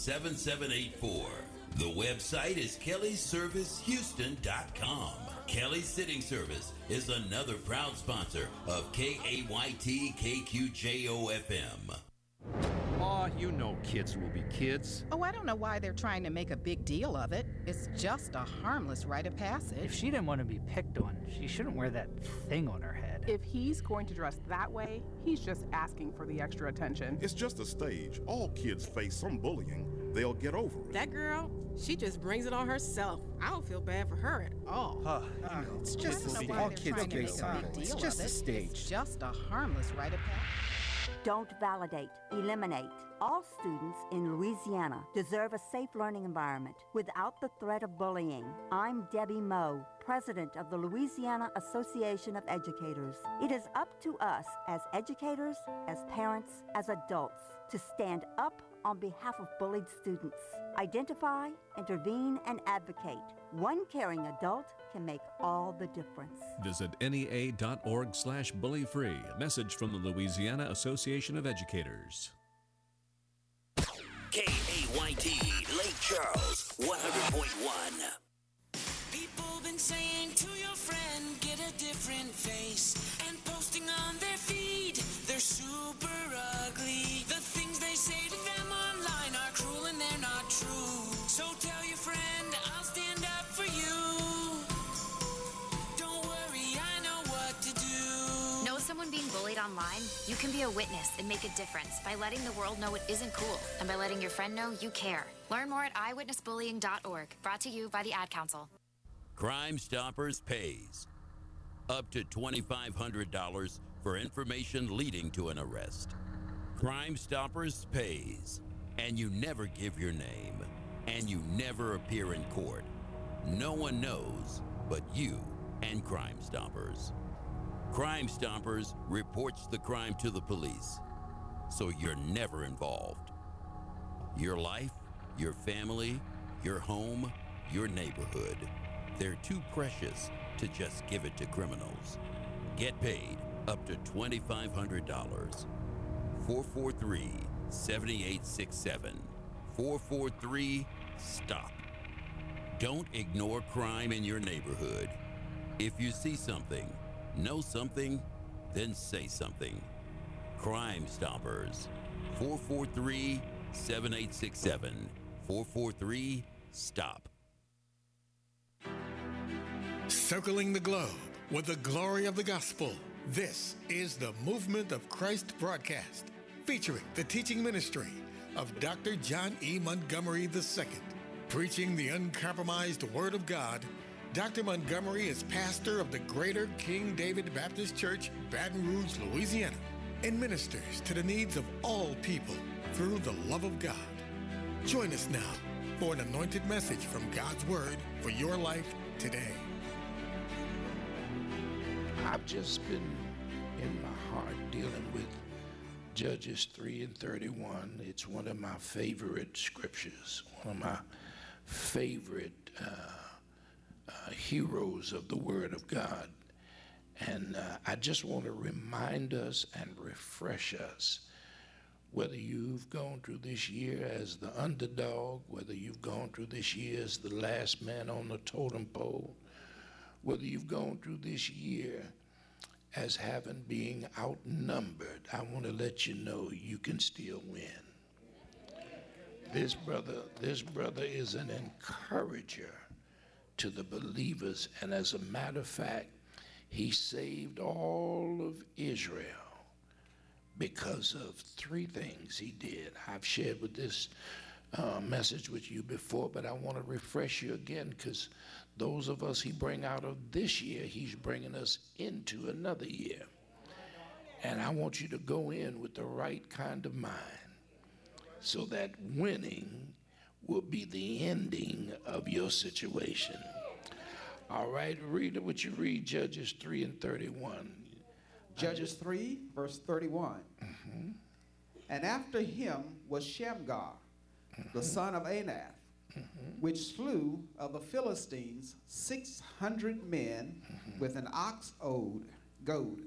888-878-7784. The website is KellyServiceHouston.com. Kelly Sitting Service is another proud sponsor of KAYT KQJO FM. Aw, you know kids will be kids. Oh, I don't know why they're trying to make a big deal of it. It's just a harmless rite of passage. If she didn't want to be picked on, she shouldn't wear that thing on her head. If he's going to dress that way, he's just asking for the extra attention. It's just a stage. All kids face some bullying. They'll get over it. That girl, she just brings it on herself. I don't feel bad for her at all. It's just a stage. All kids face something. It's just a stage. It's just a harmless rite of passage. Don't validate, eliminate. All students in Louisiana deserve a safe learning environment without the threat of bullying. I'm Debbie Moe, president of the Louisiana Association of Educators. It is up to us as educators, as parents, as adults to stand up on behalf of bullied students. Identify, intervene, and advocate. One caring adult can make all the difference. Visit NEA.org/bullyfree. A message from the Louisiana Association of Educators. KAYT Lake Charles 100.1. People been saying to your friend, get a different face, and posting on their feed, they're super ugly. The things they say to them online are cruel and they're not true. So tell your friend, I'll stand up for you. Don't worry, I know what to do. Know someone being bullied online? You can be a witness and make a difference by letting the world know it isn't cool and by letting your friend know you care. Learn more at eyewitnessbullying.org. Brought to you by the Ad Council. Crime Stoppers pays up to $2,500 for information leading to an arrest. Crime Stoppers pays, and you never give your name, and you never appear in court. No one knows but you and Crime Stoppers. Crime Stoppers reports the crime to the police, so you're never involved. Your life, your family, your home, your neighborhood, they're too precious to just give it to criminals. Get paid up to $2,500. 443-7867. 443-STOP. Don't ignore crime in your neighborhood. If you see something, know something, then say something. Crime Stoppers. 443-7867. 443-STOP. Circling the globe with the glory of the gospel. This is the Movement of Christ broadcast, featuring the teaching ministry of Dr. John E. Montgomery II. Preaching the uncompromised Word of God, Dr. Montgomery is pastor of the Greater King David Baptist Church, Baton Rouge, Louisiana, and ministers to the needs of all people through the love of God. Join us now for an anointed message from God's Word for your life today. I've just been in my heart dealing with Judges 3:31. It's one of my favorite scriptures, one of my favorite heroes of the Word of God. And I just want to remind us and refresh us, whether you've gone through this year as the underdog, whether you've gone through this year as the last man on the totem pole, whether you've gone through this year as having being outnumbered, I want to let you know you can still win. This brother is an encourager to the believers, and as a matter of fact, he saved all of Israel because of three things he did. I've shared with this message with you before, but I want to refresh you again, because those of us he bring out of this year, he's bringing us into another year. And I want you to go in with the right kind of mind so that winning will be the ending of your situation. All right, read it. Would you read Judges 3:31? Judges 3, verse 31. Mm-hmm. And after him was Shamgar, the son of Anath, which slew of the Philistines 600 men with an ox goad.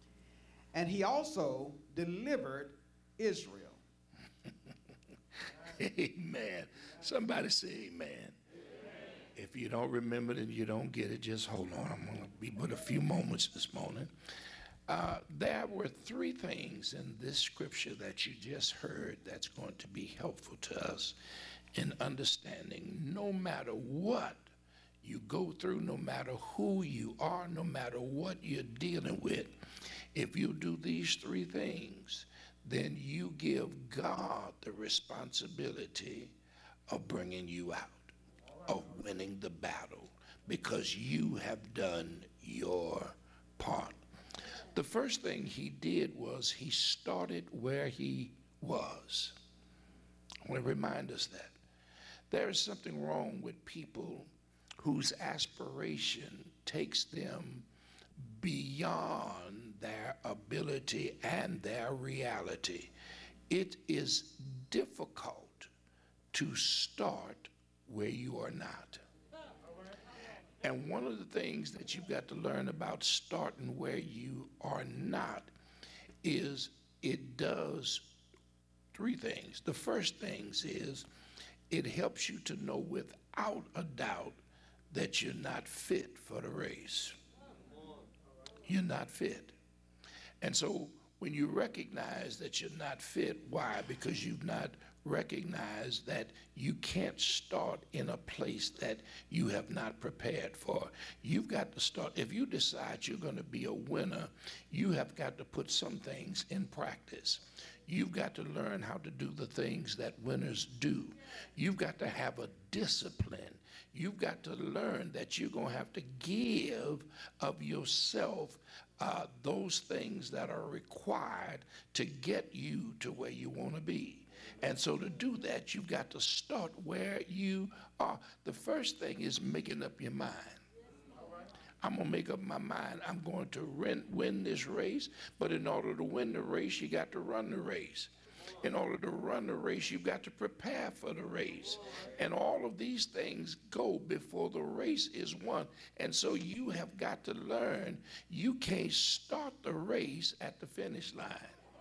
And he also delivered Israel. Amen. Somebody say amen. If you don't remember it and you don't get it, just hold on. I'm going to be but a few moments this morning. There were three things in this scripture that you just heard that's going to be helpful to us in understanding no matter what you go through, no matter who you are, no matter what you're dealing with, if you do these three things, then you give God the responsibility of bringing you out, of winning the battle, because you have done your part. The first thing he did was he started where he was. I want to remind us that there is something wrong with people whose aspiration takes them beyond their ability and their reality. It is difficult to start where you are not. And one of the things that you've got to learn about starting where you are not is it does three things. The first thing is it helps you to know without a doubt that you're not fit for the race. You're not fit. And so when you recognize that you're not fit, why? Because you've not recognized that you can't start in a place that you have not prepared for. You've got to start. If you decide you're going to be a winner, you have got to put some things in practice. You've got to learn how to do the things that winners do. You've got to have a discipline. You've got to learn that you're going to have to give of yourself those things that are required to get you to where you want to be. And so to do that, you've got to start where you are. The first thing is making up your mind. I'm going to make up my mind. I'm going to win this race, but in order to win the race, you got to run the race. In order to run the race, you've got to prepare for the race. And all of these things go before the race is won. And so you have got to learn you can't start the race at the finish line.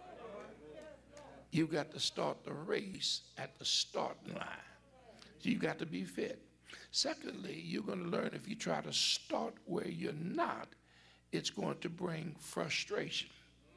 You've got to start the race at the starting line. So you've got to be fit. Secondly, you're going to learn if you try to start where you're not, it's going to bring frustration.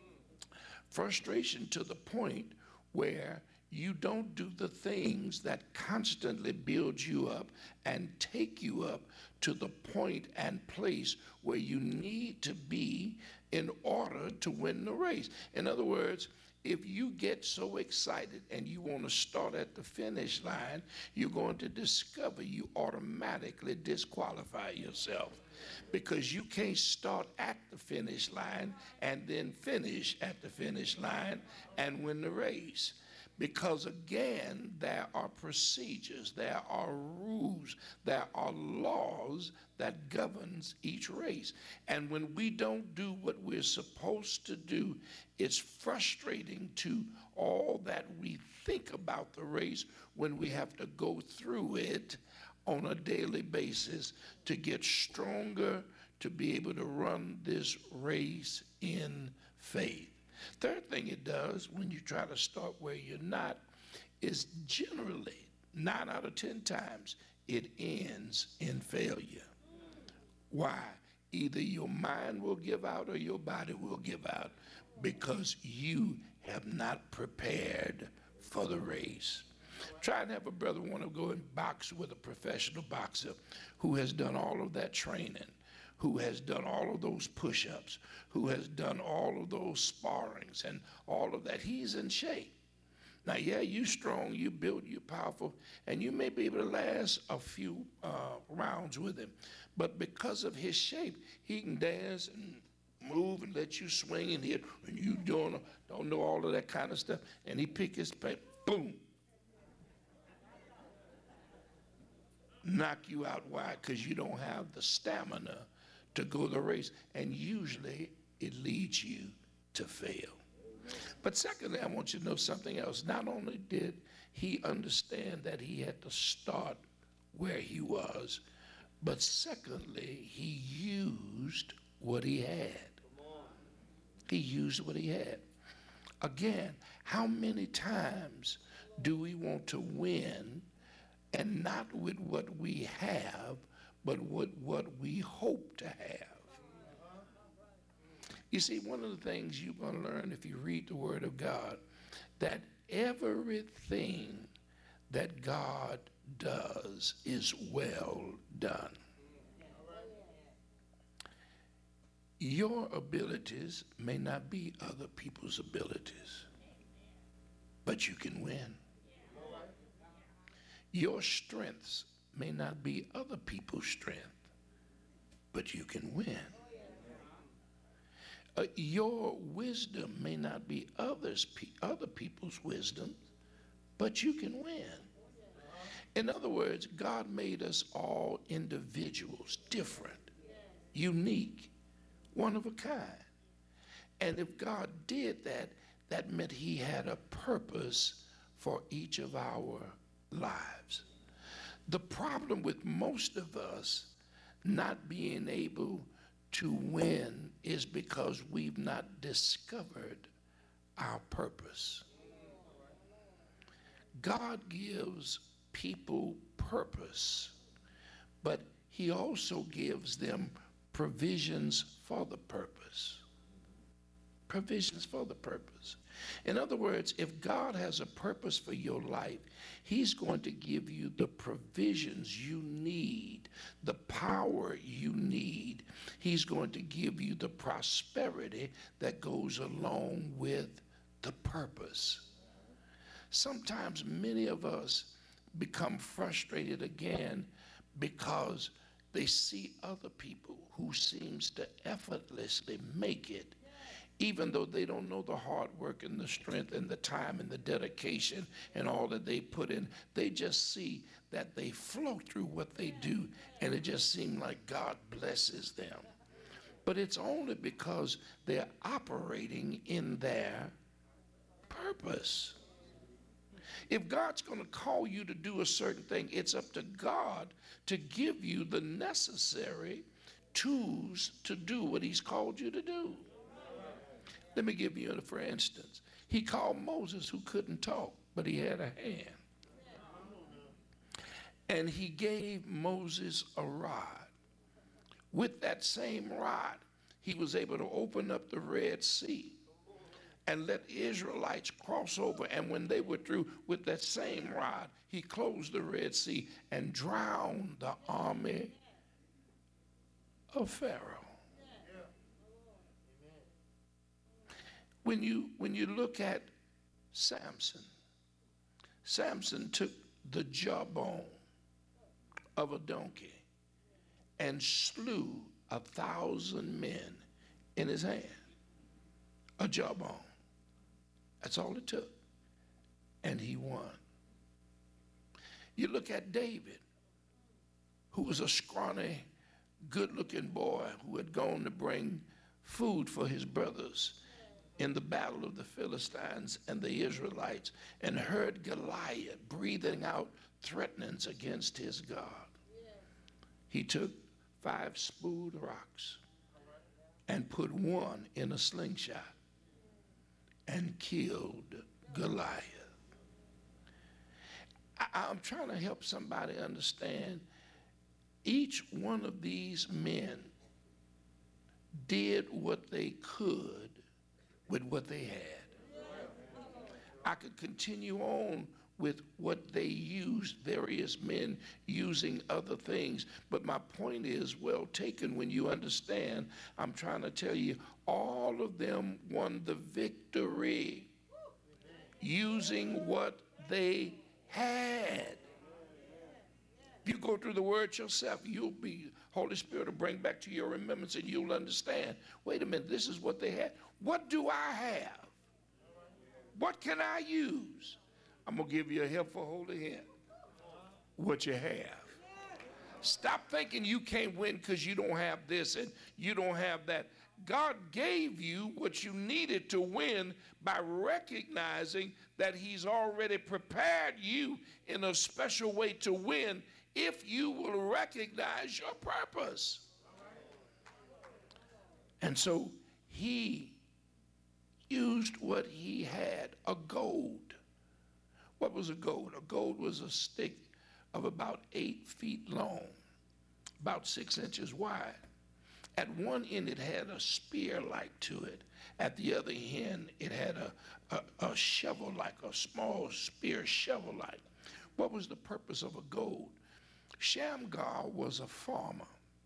Frustration to the point where you don't do the things that constantly build you up and take you up to the point and place where you need to be in order to win the race. In other words, if you get so excited and you want to start at the finish line, you're going to discover you automatically disqualify yourself, because you can't start at the finish line and then finish at the finish line and win the race. Because again, there are procedures, there are rules, there are laws that governs each race. And when we don't do what we're supposed to do, it's frustrating to all that we think about the race when we have to go through it on a daily basis to get stronger, to be able to run this race in faith. Third thing it does when you try to start where you're not is generally 9 out of 10 times it ends in failure. Why? Either your mind will give out or your body will give out, because you have not prepared for the race. Try and have a brother want to go and box with a professional boxer who has done all of that training, who has done all of those push-ups, who has done all of those sparrings and all of that. He's in shape. Now, yeah, you're strong, you're built, you're powerful, and you may be able to last a few rounds with him. But because of his shape, he can dance and move and let you swing and hit, and you don't know all of that kind of stuff. And he pick his paper, boom. Knock you out. Why? Because you don't have the stamina to go the race, and usually it leads you to fail. But secondly, I want you to know something else. Not only did he understand that he had to start where he was, but secondly, he used what he had. He used what he had. Again, how many times Do we want to win, and not with what we have, but with what we hope to have? You see, one of the things you're going to learn if you read the Word of God, that everything that God does is well done. Your abilities may not be other people's abilities, but you can win. Your strengths may not be other people's strength, but you can win. Your wisdom may not be other people's wisdom, but you can win. In other words, God made us all individuals, different, unique, one of a kind. And if God did that, that meant he had a purpose for each of our lives. The problem with most of us not being able to win is because we've not discovered our purpose. God gives people purpose, but he also gives them provisions for the purpose. Provisions for the purpose. In other words, if God has a purpose for your life, he's going to give you the provisions you need, the power you need. He's going to give you the prosperity that goes along with the purpose. Sometimes many of us become frustrated again because they see other people who seems to effortlessly make it, even though they don't know the hard work and the strength and the time and the dedication and all that they put in. They just see that they flow through what they do, and it just seems like God blesses them. But it's only because they're operating in their purpose. If God's going to call you to do a certain thing, it's up to God to give you the necessary tools to do what he's called you to do. Let me give you for instance. He called Moses, who couldn't talk, but he had a hand. And he gave Moses a rod. With that same rod, he was able to open up the Red Sea and let Israelites cross over. And when they were through with that same rod, he closed the Red Sea and drowned the army of Pharaoh. When you look at Samson, Samson took the jawbone of a donkey and slew 1,000 men in his hand. A jawbone. That's all it took. And he won. You look at David, who was a scrawny, good-looking boy who had gone to bring food for his brothers in the battle of the Philistines and the Israelites, and heard Goliath breathing out threatenings against his God. He took 5 smooth rocks and put one in a slingshot and killed Goliath. I'm trying to help somebody understand. Each one of these men did what they could with what they had. I could continue on with what they used, various men using other things, but my point is well taken when you understand. I'm trying to tell you, all of them won the victory using what they had. If you go through the word yourself, you'll be, Holy Spirit will bring back to your remembrance, and you'll understand, wait a minute, this is what they had. What do I have? What can I use? I'm going to give you a helpful holy hint. What you have. Stop thinking you can't win because you don't have this and you don't have that. God gave you what you needed to win by recognizing that he's already prepared you in a special way to win if you will recognize your purpose. And so he used what he had, a gold, What was a goad? A goad was a stick of about 8 feet long, about 6 inches wide. At one end, it had a spear-like to it. At the other end, it had a shovel-like, a small spear shovel-like. What was the purpose of a goad? Shamgar was a farmer.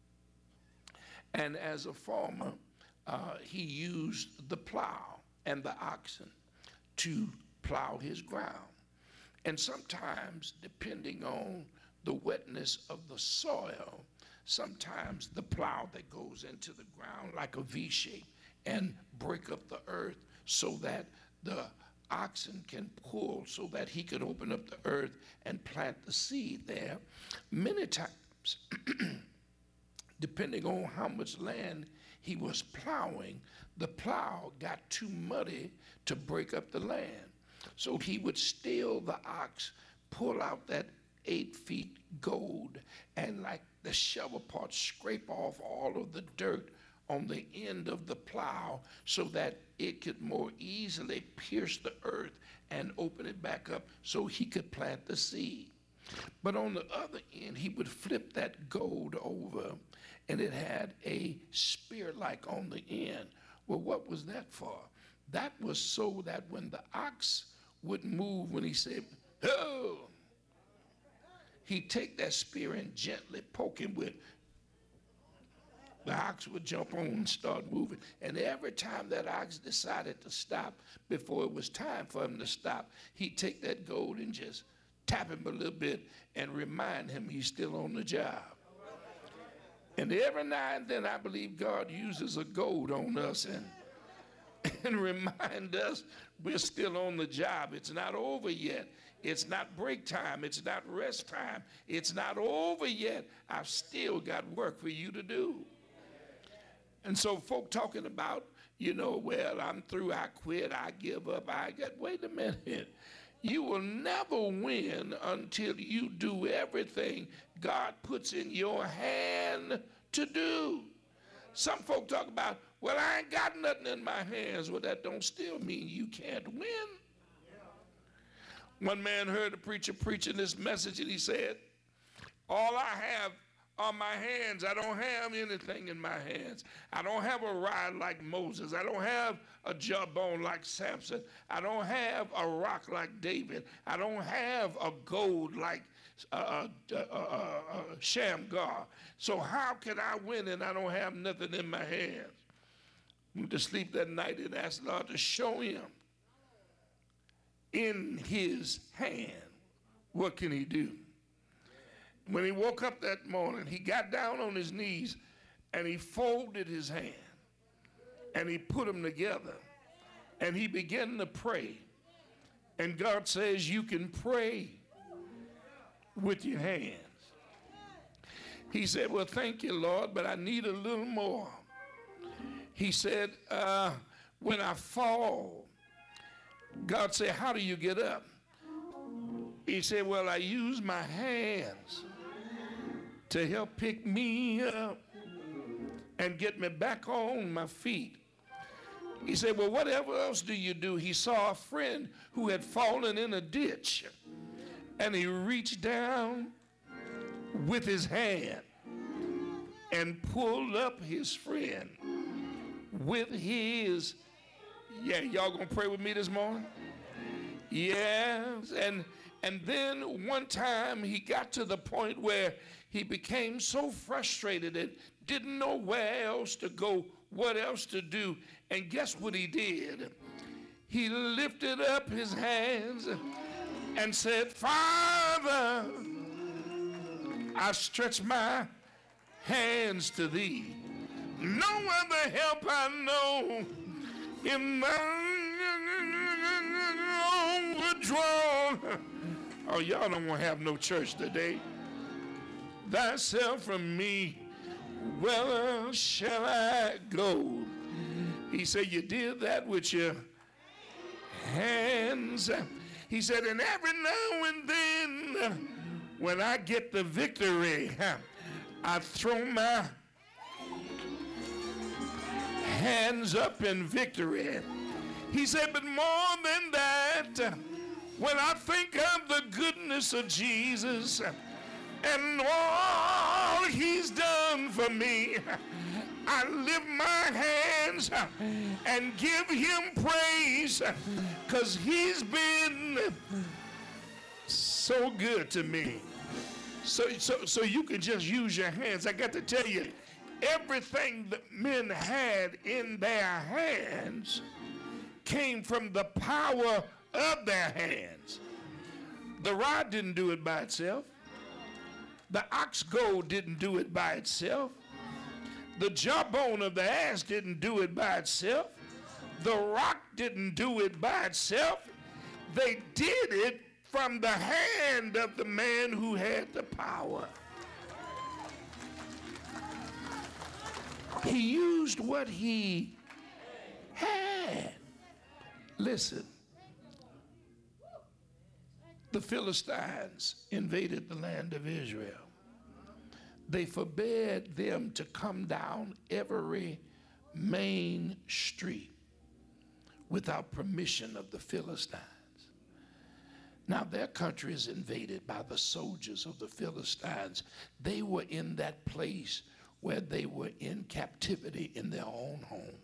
And as a farmer, he used the plow and the oxen to plow his ground. And sometimes, depending on the wetness of the soil, sometimes the plow that goes into the ground like a V shape and break up the earth so that the oxen can pull so that he could open up the earth and plant the seed there. Many times, depending on how much land he was plowing, the plow got too muddy to break up the land. So he would steal the ox, pull out that 8 feet goad, and like the shovel part, scrape off all of the dirt on the end of the plow so that it could more easily pierce the earth and open it back up so he could plant the seed. But on the other end, he would flip that goad over, and it had a spear-like on the end. Well, what was that for? That was so that when the ox would move, when he said, "Oh," he'd take that spear and gently poke him with. The ox would jump on and start moving. And every time that ox decided to stop, before it was time for him to stop, he'd take that goad and just tap him a little bit and remind him he's still on the job. And every now and then, I believe God uses a goad on us and remind us we're still on the job. It's not over yet. It's not break time. It's not rest time. It's not over yet. I've still got work for you to do. And so folk talking about, well, I'm through, I quit, I give up, wait a minute. You will never win until you do everything God puts in your hand to do. Some folk talk about, well, I ain't got nothing in my hands. Well, that don't still mean you can't win. One man heard a preacher preaching this message, and he said, all I have are my hands. I don't have anything in my hands. I don't have a rod like Moses. I don't have a jawbone like Samson. I don't have a rock like David. I don't have a gold like Shamgar. So how can I win and I don't have nothing in my hands? Went to sleep that night and asked the Lord to show him in his hand what can he do. When he woke up that morning, he got down on his knees and he folded his hand and he put them together and he began to pray. And God says you can pray with your hands. He said, well, thank you, Lord, but I need a little more. He said, when I fall, God said, how do you get up? He said, well, I use my hands to help pick me up and get me back on my feet. He said, well, whatever else do you do? He saw a friend who had fallen in a ditch, and he reached down with his hand and pulled up his friend with his, y'all gonna pray with me this morning? Yes, and then one time he got to the point where he became so frustrated and didn't know where else to go, what else to do. And guess what he did? He lifted up his hands and said, Father, I stretch my hands to thee. No other help I know in my withdrawal. Oh, y'all don't want to have no church today. Thyself from me, where shall I go? He said, you did that with your hands. He said, and every now and then, when I get the victory, I throw my hands up in victory. He said, but more than that, When I think of the goodness of Jesus and all he's done for me, I lift my hands and give him praise because he's been so good to me. So you can just use your hands. I got to tell you, everything that men had in their hands came from the power of their hands. The rod didn't do it by itself. The ox goad didn't do it by itself. The jawbone of the ass didn't do it by itself. The rock didn't do it by itself. They did it from the hand of the man who had the power. He used what he had. Listen, the Philistines invaded the land of Israel. They forbade them to come down every main street without permission of the Philistines. Now their country is invaded by the soldiers of the Philistines. They were in that place where they were in captivity in their own home.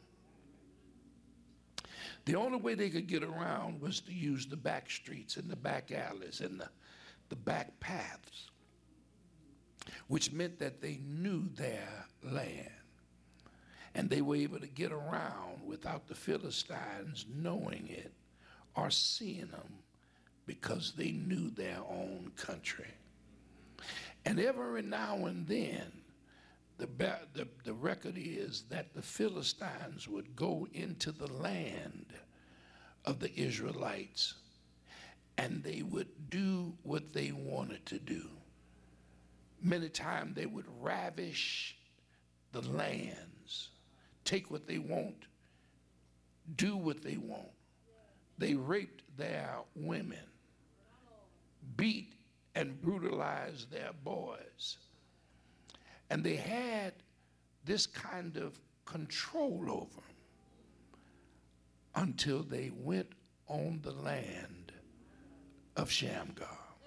The only way they could get around was to use the back streets and the back alleys and the back paths, which meant that they knew their land. And they were able to get around without the Philistines knowing it or seeing them because they knew their own country. And every now and then, the record is that the Philistines would go into the land of the Israelites and they would do what they wanted to do. Many times they would ravish the lands, take what they want, do what they want. They raped their women, beat and brutalized their boys. And they had this kind of control over them until they went on the land of Shamgar.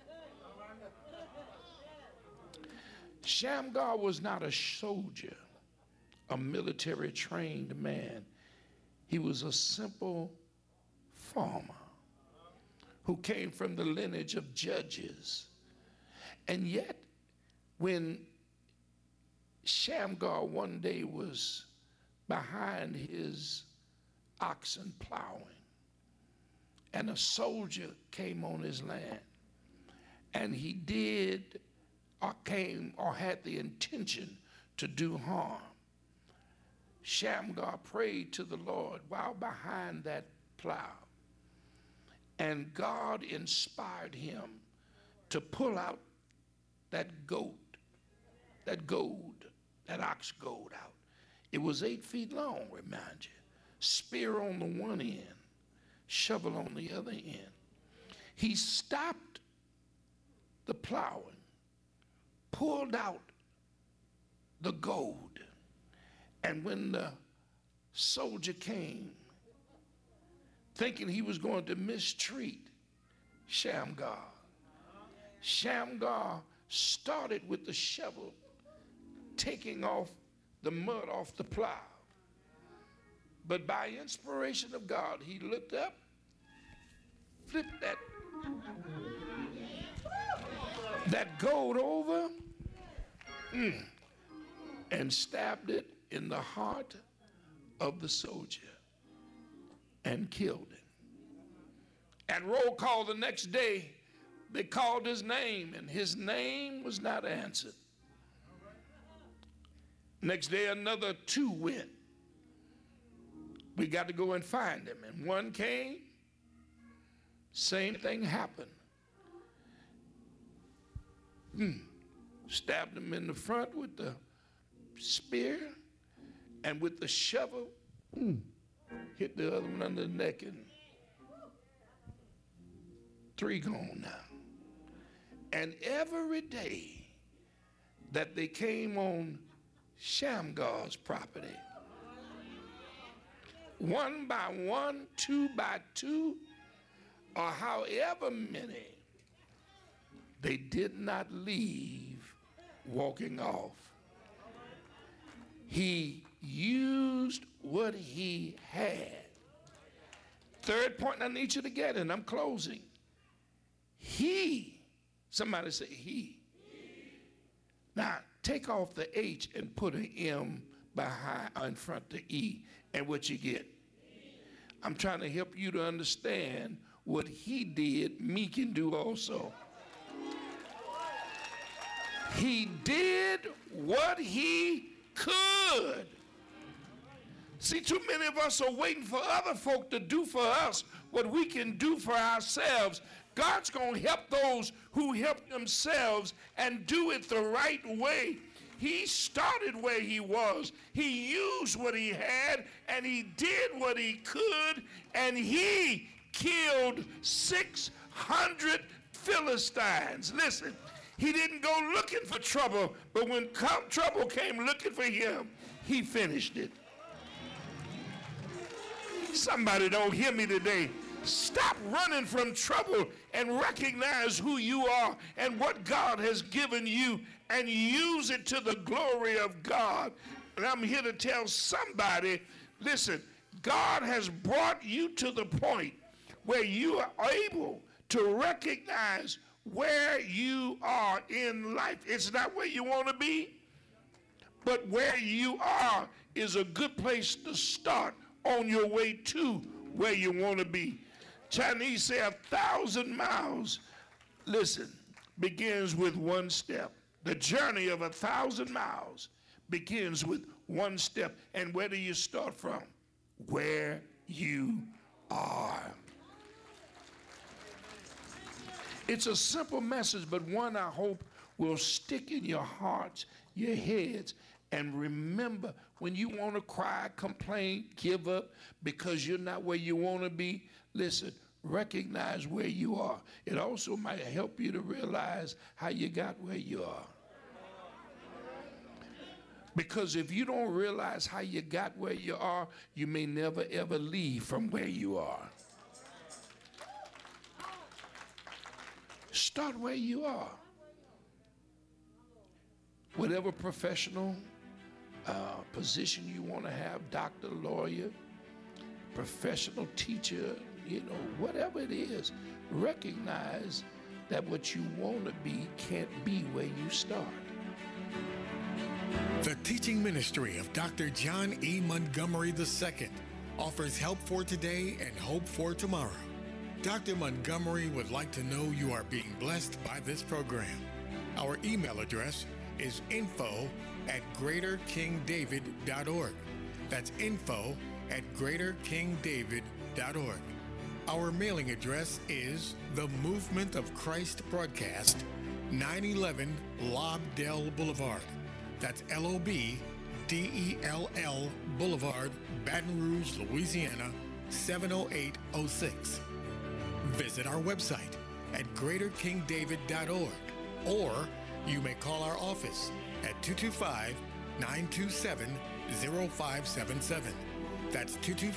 Shamgar was not a soldier, a military trained man. He was a simple farmer who came from the lineage of judges. And yet, when Shamgar one day was behind his oxen plowing, and a soldier came on his land, and he did or came or had the intention to do harm. Shamgar prayed to the Lord while behind that plow, and God inspired him to pull out that goat, that ox goad out. It was 8 feet long, remind you. Spear on the one end, shovel on the other end. He stopped the plowing, pulled out the goad, and when the soldier came, thinking he was going to mistreat Shamgar, Shamgar started with the shovel, taking off the mud off the plow. But by inspiration of God, he looked up, flipped that goad over, and stabbed it in the heart of the soldier and killed him. And roll call the next day, they called his name, and his name was not answered. Next day, another 2 went. We got to go and find him. And 1 came, same thing happened. Stabbed him in the front with the spear, and with the shovel, hit the other one under the neck, and 3 gone now. And every day that they came on Shamgar's property, 1 by 1, 2 by 2, or however many, they did not leave walking off. He used what he had. Third point I need you to get, and I'm closing. He, somebody say he. Now, take off the H and put an M behind in front of the E, and what you get. I'm trying to help you to understand what he did, me can do also. He did what he could. See, too many of us are waiting for other folk to do for us what we can do for ourselves. God's going to help those who help themselves and do it the right way. He started where he was. He used what he had, and he did what he could, and he killed 600 Philistines. Listen, he didn't go looking for trouble, but when trouble came looking for him, he finished it. Somebody don't hear me today. Stop running from trouble and recognize who you are and what God has given you and use it to the glory of God. And I'm here to tell somebody, listen, God has brought you to the point where you are able to recognize where you are in life. It's not where you want to be, but where you are is a good place to start on your way to where you want to be. Chinese say 1,000 miles, listen, begins with one step. The journey of 1,000 miles begins with one step. And where do you start from? Where you are. It's a simple message, but one I hope will stick in your hearts, your heads, and remember, when you want to cry, complain, give up because you're not where you want to be, listen, recognize where you are. It also might help you to realize how you got where you are. Because if you don't realize how you got where you are, you may never ever leave from where you are. Start where you are. Whatever professional position you want to have, doctor, lawyer, professional teacher, you know, whatever it is, recognize that what you want to be can't be where you start. The teaching ministry of Dr. John E. Montgomery II offers help for today and hope for tomorrow. Dr. Montgomery would like to know you are being blessed by this program. Our email address is info@greaterkingdavid.org. That's info@greaterkingdavid.org. Our mailing address is The Movement of Christ Broadcast, 911 Lobdell Boulevard. That's LOBDELL Boulevard, Baton Rouge, Louisiana, 70806. Visit our website at greaterkingdavid.org, or you may call our office at 225-927-0577. That's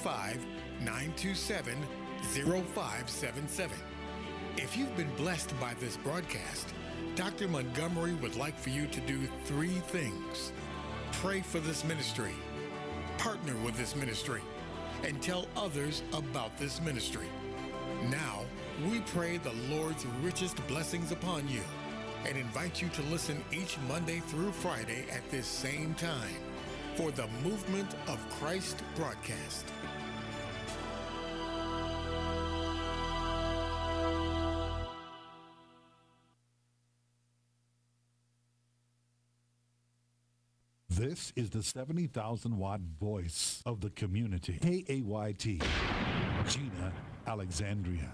225-927-0577. If you've been blessed by this broadcast, Dr. Montgomery would like for you to do 3 things. Pray for this ministry, partner with this ministry, and tell others about this ministry. Now, we pray the Lord's richest blessings upon you and invite you to listen each Monday through Friday at this same time for the Movement of Christ broadcast. This is the 70,000-watt voice of the community. KAYT, Gina Alexandria.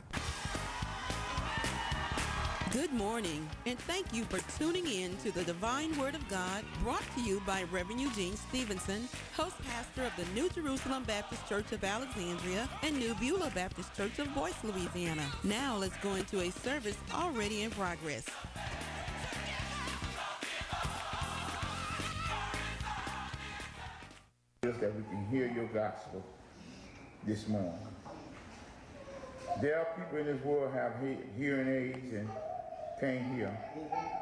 Good morning, and thank you for tuning in to the Divine Word of God, brought to you by Reverend Eugene Stevenson, host pastor of the New Jerusalem Baptist Church of Alexandria and New Beulah Baptist Church of Boyce, Louisiana. Now let's go into a service already in progress. That we can hear your gospel this morning. There are people in this world have hearing aids and can't hear.